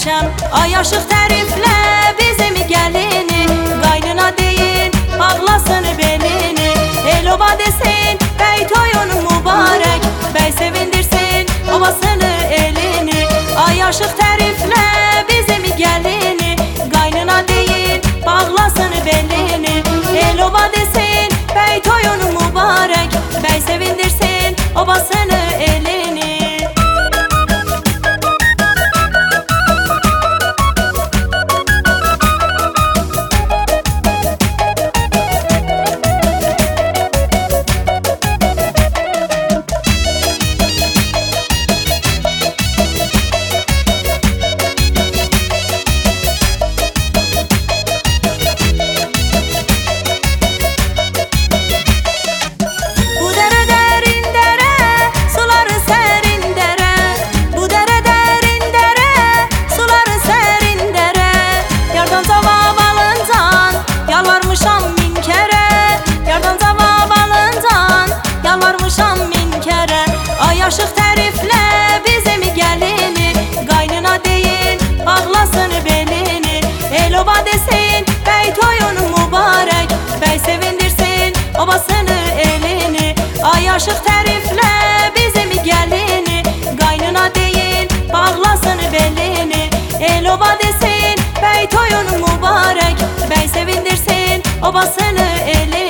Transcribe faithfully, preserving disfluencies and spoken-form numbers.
vermişəm. Ay aşıq təriflə bizim gəlini, qaynına deyin bağlasın belini. El-oba desin bəy toyun mübarək, bəy sevindirsin obasını elini. Ay aşıq təriflə bizim gəlini, qaynına deyin bağlasın belini. El-oba desin bəy toyun mübarək, bəy sevindirsin obasını elini. Aşıq təriflə bizim gəlini, qaynına deyin bağlasın belini. El-oba desin bəy toyun mübarək, bəy sevindirsin obasını elini. Ay aşıq təriflə bizim gəlini, qaynına deyin bağlasın belini. El-oba desin bəy toyun mübarək, bəy sevindirsin obasını elini.